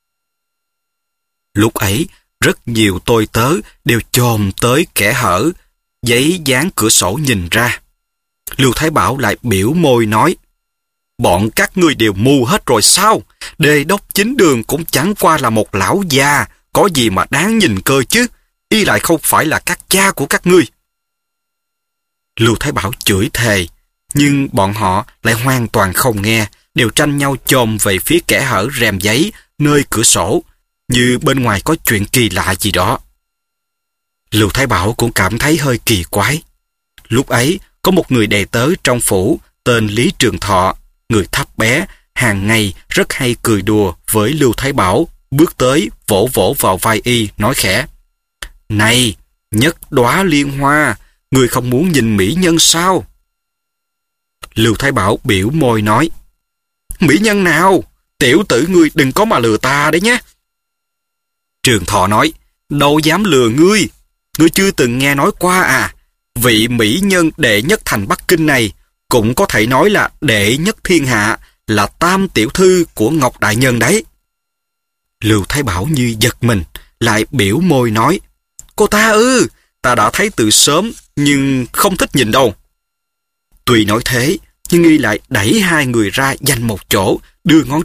Lúc ấy, rất nhiều tôi tớ đều chồm tới kẽ hở, giấy dán cửa sổ nhìn ra. Lưu Thái Bảo lại biểu môi nói, bọn các ngươi đều mù hết rồi sao? Đề Đốc Chính Đường cũng chẳng qua là một lão già, có gì mà đáng nhìn cơ chứ? Y lại không phải là các cha của các ngươi. Lưu Thái Bảo chửi thề, nhưng bọn họ lại hoàn toàn không nghe, đều tranh nhau chồm về phía kẽ hở rèm giấy nơi cửa sổ, như bên ngoài có chuyện kỳ lạ gì đó. Lưu Thái Bảo cũng cảm thấy hơi kỳ quái. Lúc ấy, có một người đầy tớ trong phủ tên Lý Trường Thọ, người thấp bé, hàng ngày rất hay cười đùa với Lưu Thái Bảo, bước tới vỗ vỗ vào vai y, nói khẽ, này, Nhất Đóa Liên Hoa, người không muốn nhìn mỹ nhân sao? Lưu Thái Bảo biểu môi nói, mỹ nhân nào? Tiểu tử ngươi đừng có mà lừa ta đấy nhé. Trường Thọ nói, đâu dám lừa ngươi, ngươi chưa từng nghe nói qua à? Vị mỹ nhân đệ nhất thành Bắc Kinh này cũng có thể nói là đệ nhất thiên hạ, là tam tiểu thư của Ngọc Đại Nhân đấy. Lưu Thái Bảo như giật mình, lại biểu môi nói, cô ta ư, ta đã thấy từ sớm, nhưng không thích nhìn đâu. Tuy nói thế, nhưng y lại đẩy hai người ra dành một chỗ, đưa ngón trỏ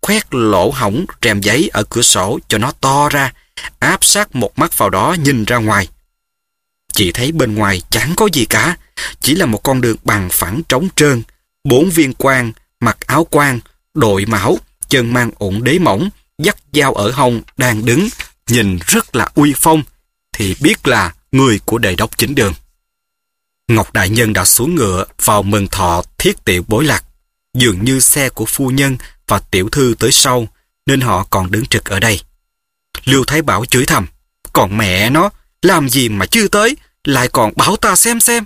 khoét lỗ hổng rèm giấy ở cửa sổ cho nó to ra, áp sát một mắt vào đó nhìn ra ngoài. Chị thấy bên ngoài chẳng có gì cả, chỉ là một con đường bằng phẳng trống trơn, bốn viên quan, mặc áo quan, đội mão, chân mang ủng đế mỏng, dắt dao ở hông đang đứng, nhìn rất là uy phong, thì biết là người của Đề đốc Chính Đường. Ngọc đại nhân đã xuống ngựa vào mừng thọ thiết tiệu bối lạc. Dường như xe của phu nhân và tiểu thư tới sau, nên họ còn đứng trực ở đây. Lưu Thái Bảo chửi thầm, còn mẹ nó, làm gì mà chưa tới, lại còn bảo ta xem xem.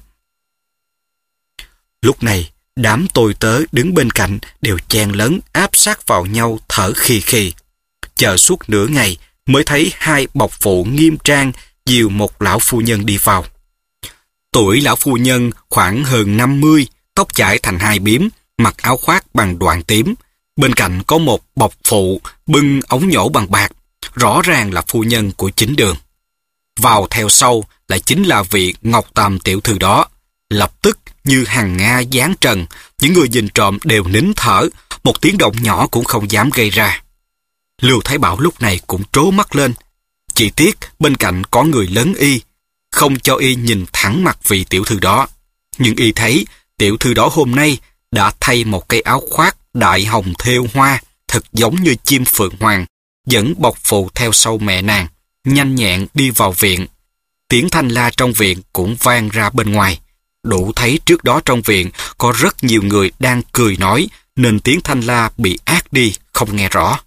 Lúc này, đám tôi tớ đứng bên cạnh đều chen lấn áp sát vào nhau thở khì khì. Chờ suốt nửa ngày mới thấy hai bộc phụ nghiêm trang dìu một lão phu nhân đi vào. Tuổi lão phu nhân khoảng hơn năm mươi, tóc chải thành hai bím, mặc áo khoác bằng đoạn tím. Bên cạnh có một bộc phụ bưng ống nhổ bằng bạc, rõ ràng là phu nhân của Chính Đường. Vào theo sau lại chính là vị Ngọc Tam tiểu thư đó. Lập tức như hàng Nga giáng trần, những người nhìn trộm đều nín thở, một tiếng động nhỏ cũng không dám gây ra. Lưu Thái Bảo lúc này cũng trố mắt lên. Chỉ tiếc bên cạnh có người lớn y, không cho y nhìn thẳng mặt vị tiểu thư đó. Nhưng y thấy tiểu thư đó hôm nay đã thay một cái áo khoác đại hồng thêu hoa, thật giống như chim phượng hoàng, dẫn bộc phụ theo sau mẹ nàng, nhanh nhẹn đi vào viện. Tiếng thanh la trong viện cũng vang ra bên ngoài. Đủ thấy trước đó trong viện có rất nhiều người đang cười nói, nên tiếng thanh la bị át đi, không nghe rõ.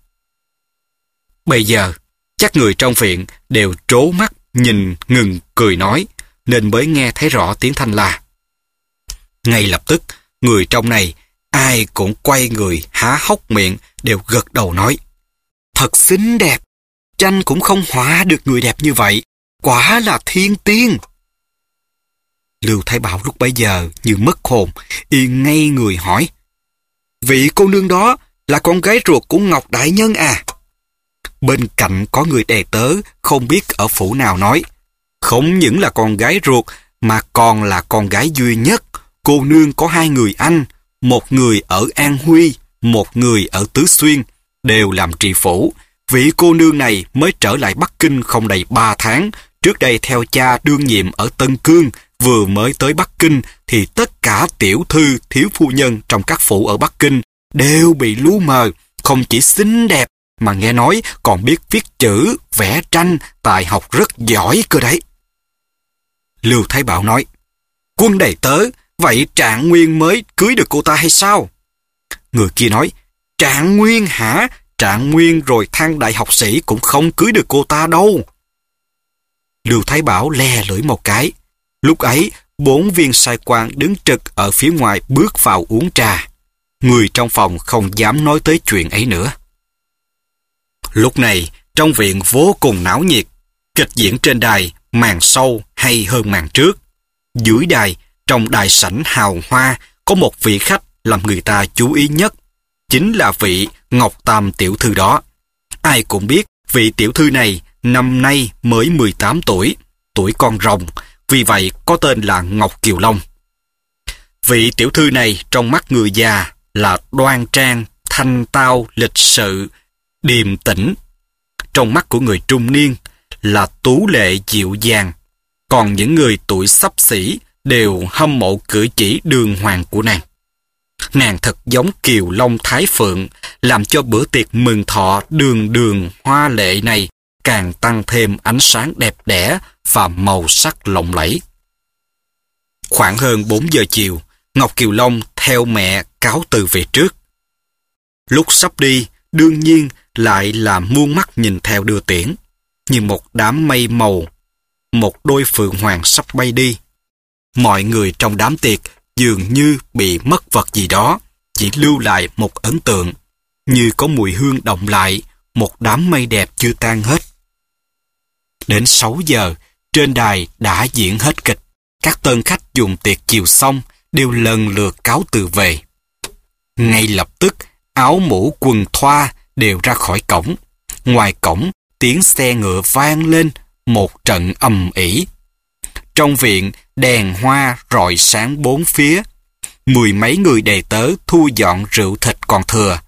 Bây giờ, chắc người trong viện đều trố mắt nhìn ngừng cười nói, nên mới nghe thấy rõ tiếng thanh la. Ngay lập tức, người trong này ai cũng quay người há hốc miệng đều gật đầu nói, thật xinh đẹp, tranh cũng không họa được người đẹp như vậy, quả là thiên tiên. Lưu Thái Bảo lúc bấy giờ như mất hồn, y ngay người hỏi, vị cô nương đó là con gái ruột của Ngọc đại nhân à? Bên cạnh có người đầy tớ không biết ở phủ nào nói, không những là con gái ruột mà còn là con gái duy nhất. Cô nương có hai người anh, một người ở An Huy, một người ở Tứ Xuyên, đều làm tri phủ. Vị cô nương này mới trở lại Bắc Kinh không đầy ba tháng, trước đây theo cha đương nhiệm ở Tân Cương, vừa mới tới Bắc Kinh thì tất cả tiểu thư, thiếu phu nhân trong các phủ ở Bắc Kinh đều bị lu mờ, không chỉ xinh đẹp mà nghe nói còn biết viết chữ, vẽ tranh, tài học rất giỏi cơ đấy. Lưu Thái Bảo nói, quân đầy tớ, vậy Trạng Nguyên mới cưới được cô ta hay sao? Người kia nói, Trạng Nguyên hả? Trạng Nguyên rồi thăng đại học sĩ cũng không cưới được cô ta đâu. Lưu Thái Bảo le lưỡi một cái. Lúc ấy, bốn viên sai quan đứng trực ở phía ngoài bước vào uống trà. Người trong phòng không dám nói tới chuyện ấy nữa. Lúc này, trong viện vô cùng náo nhiệt. Kịch diễn trên đài, màn sau hay hơn màn trước. Dưới đài, trong đài sảnh hào hoa, có một vị khách làm người ta chú ý nhất. Chính là vị Ngọc Tam tiểu thư đó. Ai cũng biết vị tiểu thư này năm nay mới mười tám tuổi, tuổi con rồng, vì vậy có tên là Ngọc Kiều Long. Vị tiểu thư này trong mắt người già là đoan trang, thanh tao, lịch sự, điềm tĩnh. Trong mắt của người trung niên là tú lệ dịu dàng, còn những người tuổi xấp xỉ đều hâm mộ cử chỉ đường hoàng của nàng. Nàng thật giống Kiều Long Thái Phượng, làm cho bữa tiệc mừng thọ đường đường hoa lệ này càng tăng thêm ánh sáng đẹp đẽ và màu sắc lộng lẫy. Khoảng hơn bốn giờ chiều, Ngọc Kiều Long theo mẹ cáo từ về trước. Lúc sắp đi, đương nhiên lại là muôn mắt nhìn theo đưa tiễn, như một đám mây màu, một đôi phượng hoàng sắp bay đi. Mọi người trong đám tiệc dường như bị mất vật gì đó, chỉ lưu lại một ấn tượng, như có mùi hương động lại, một đám mây đẹp chưa tan hết. Đến sáu giờ, trên đài đã diễn hết kịch. Các tân khách dùng tiệc chiều xong đều lần lượt cáo từ về. Ngay lập tức, áo mũ quần thoa đều ra khỏi cổng. Ngoài cổng, tiếng xe ngựa vang lên, một trận ầm ĩ. Trong viện, đèn hoa rọi sáng bốn phía. Mười mấy người đầy tớ thu dọn rượu thịt còn thừa.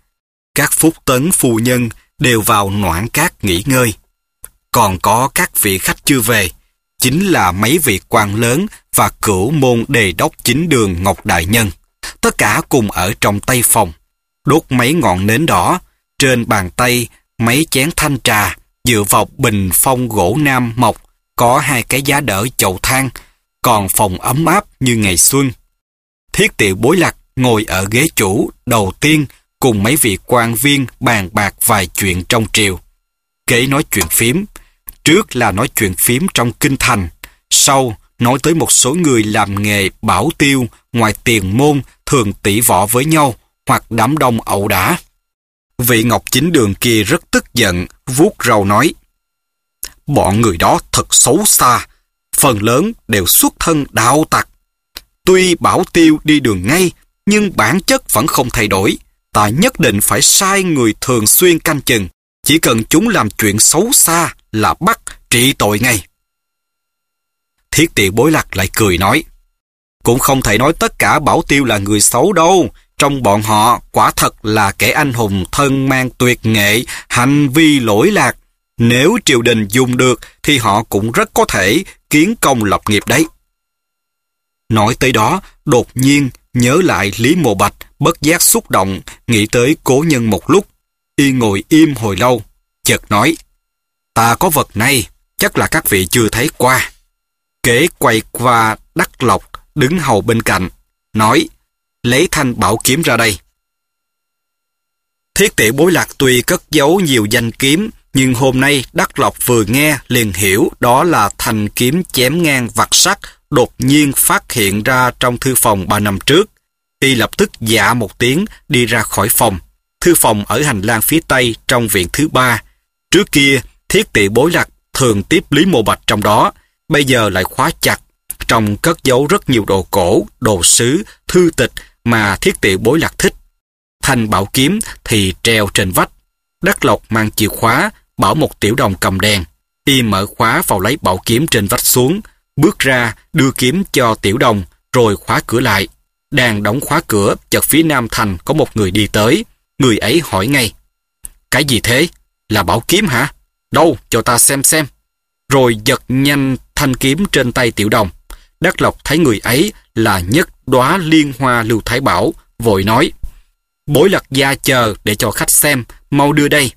Các phúc tấn phu nhân đều vào noãn cát nghỉ ngơi. Còn có các vị khách chưa về, chính là mấy vị quan lớn và cửu môn đề đốc chính đường Ngọc Đại Nhân. Tất cả cùng ở trong tây phòng, đốt mấy ngọn nến đỏ, trên bàn tây mấy chén thanh trà, dựa vào bình phong gỗ nam mộc, có hai cái giá đỡ chậu than, còn phòng ấm áp như ngày xuân. Thiết Tiệu Bối Lạc ngồi ở ghế chủ đầu tiên cùng mấy vị quan viên bàn bạc vài chuyện trong triều. Kế nói chuyện phím, trước là nói chuyện phím trong kinh thành, sau nói tới một số người làm nghề bảo tiêu ngoài tiền môn thường tỉ võ với nhau hoặc đám đông ẩu đả. Vị Ngọc Chính Đường kia rất tức giận, vuốt râu nói: bọn người đó thật xấu xa, phần lớn đều xuất thân đạo tặc. Tuy bảo tiêu đi đường ngay, nhưng bản chất vẫn không thay đổi. Ta nhất định phải sai người thường xuyên canh chừng, chỉ cần chúng làm chuyện xấu xa là bắt trị tội ngay. Thiết Tiệu Bối Lạc lại cười nói: cũng không thể nói tất cả bảo tiêu là người xấu đâu. Trong bọn họ quả thật là kẻ anh hùng thân mang tuyệt nghệ, hành vi lỗi lạc. Nếu triều đình dùng được thì họ cũng rất có thể kiến công lập nghiệp đấy. Nói tới đó, đột nhiên nhớ lại Lý Mộ Bạch, bất giác xúc động, nghĩ tới cố nhân một lúc. Y ngồi im hồi lâu, chợt nói: ta có vật này, chắc là các vị chưa thấy qua. Kế quay qua Đắc Lộc đứng hầu bên cạnh, nói: lấy thanh bảo kiếm ra đây. Thiết Tiệu Bối Lạc tuy cất giấu nhiều danh kiếm, nhưng hôm nay Đắc Lộc vừa nghe liền hiểu đó là thanh kiếm chém ngang vặt sắt đột nhiên phát hiện ra trong thư phòng ba năm trước. Y lập tức dạ một tiếng đi ra khỏi phòng. Thư phòng ở hành lang phía tây trong viện thứ ba. Trước kia Thiết Tiệu Bối Lạc thường tiếp Lý Mộ Bạch trong đó, bây giờ lại khóa chặt. Trong cất giấu rất nhiều đồ cổ, đồ sứ, thư tịch mà Thiết Tiệu Bối Lạc thích. Thanh bảo kiếm thì treo trên vách. Đắc Lộc mang chìa khóa, bảo một tiểu đồng cầm đèn. Y mở khóa vào lấy bảo kiếm trên vách xuống, bước ra đưa kiếm cho tiểu đồng, rồi khóa cửa lại. Đang đóng khóa cửa, chợt phía nam thành có một người đi tới. Người ấy hỏi ngay: cái gì thế? Là bảo kiếm hả? Đâu, cho ta xem xem. Rồi giật nhanh thanh kiếm trên tay tiểu đồng. Đắc Lộc thấy người ấy là Nhất Đóa Liên Hoa Lưu Thái Bảo, vội nói: Bối Lạc gia chờ để cho khách xem, mau đưa đây.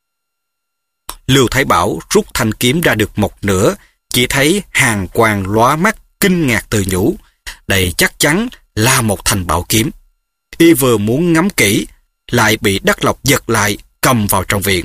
Lưu Thái Bảo rút thanh kiếm ra được một nửa, chỉ thấy hàn quang lóa mắt, kinh ngạc tự nhủ: đây chắc chắn là một thanh bảo kiếm. Y vừa muốn ngắm kỹ, lại bị Đắc Lộc giật lại, cầm vào trong viện.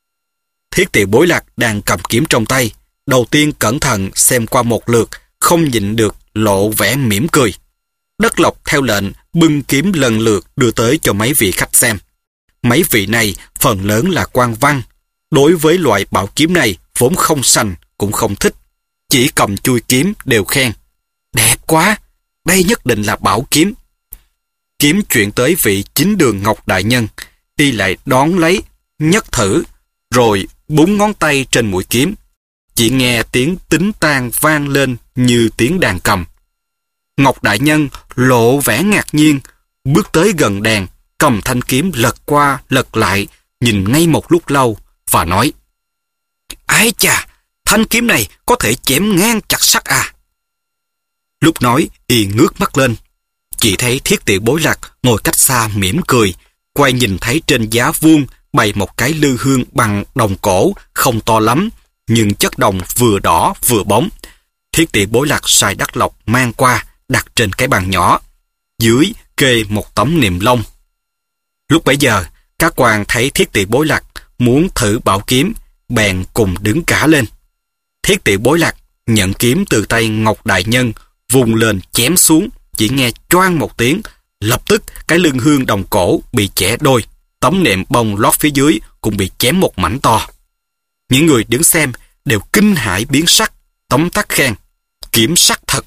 Thiết Tiệu Bối Lạc đang cầm kiếm trong tay, đầu tiên cẩn thận xem qua một lượt, không nhịn được lộ vẻ mỉm cười. Đắc Lộc theo lệnh bưng kiếm lần lượt đưa tới cho mấy vị khách xem. Mấy vị này phần lớn là quan văn, đối với loại bảo kiếm này vốn không sành cũng không thích, chỉ cầm chui kiếm đều khen: đẹp quá, đây nhất định là bảo kiếm. Kiếm chuyển tới vị Chính Đường Ngọc Đại Nhân, Y lại đón lấy, nhấc thử, rồi búng ngón tay trên mũi kiếm. Chỉ nghe tiếng tín tang vang lên như tiếng đàn cầm. Ngọc Đại Nhân lộ vẻ ngạc nhiên, bước tới gần đèn, cầm thanh kiếm lật qua lật lại, nhìn ngay một lúc lâu và nói: ái chà, thanh kiếm này có thể chém ngang chặt sắt à. Lúc nói, Y ngước mắt lên, chỉ thấy Thiết Tiệu Bối Lạc ngồi cách xa mỉm cười, quay nhìn thấy trên giá vuông bày một cái lư hương bằng đồng cổ, không to lắm, nhưng chất đồng vừa đỏ vừa bóng. Thiết Tiệu Bối Lạc sai Đắc Lộc mang qua, đặt trên cái bàn nhỏ, dưới kê một tấm niệm lông. Lúc bấy giờ, các quan thấy Thiết Tiệu Bối Lạc muốn thử bảo kiếm, bèn cùng đứng cả lên. Thiết Tiệu Bối Lạc nhận kiếm từ tay Ngọc Đại Nhân, vùng lên chém xuống, chỉ nghe choang một tiếng, lập tức cái lưng hương đồng cổ bị chẻ đôi, tấm nệm bông lót phía dưới cũng bị chém một mảnh to. Những người đứng xem đều kinh hãi biến sắc, tấm tắc khen: kiếm sắc thật.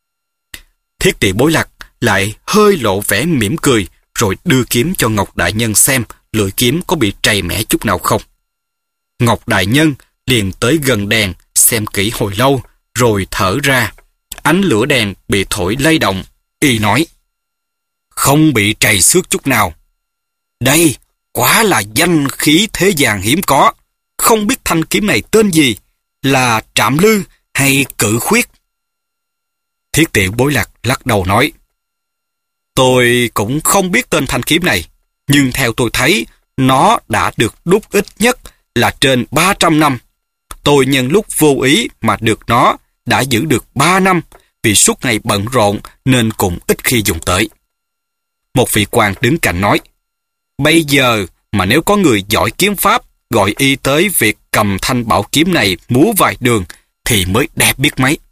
Thiết Tiệu Bối Lạc lại hơi lộ vẻ mỉm cười, rồi đưa kiếm cho Ngọc Đại Nhân xem lưỡi kiếm có bị trầy mẻ chút nào không. Ngọc Đại Nhân liền tới gần đèn xem kỹ hồi lâu, rồi thở ra. Ánh lửa đèn bị thổi lay động. Y nói: không bị trầy xước chút nào. Đây Quả là danh khí thế gian hiếm có. Không biết thanh kiếm này tên gì, là Trạm Lư hay Cự Khuyết? Thiết Tiểu Bối Lạc lắc đầu nói, tôi cũng không biết tên thanh kiếm này, nhưng theo tôi thấy, nó đã được đúc ít nhất là trên ba trăm năm. Tôi nhân lúc vô ý mà được nó, đã giữ được ba năm, vì suốt ngày bận rộn nên cũng ít khi dùng tới. Một vị quan đứng cạnh nói, bây giờ mà nếu có người giỏi kiếm pháp gọi y tới việc cầm thanh bảo kiếm này múa vài đường thì mới đẹp biết mấy.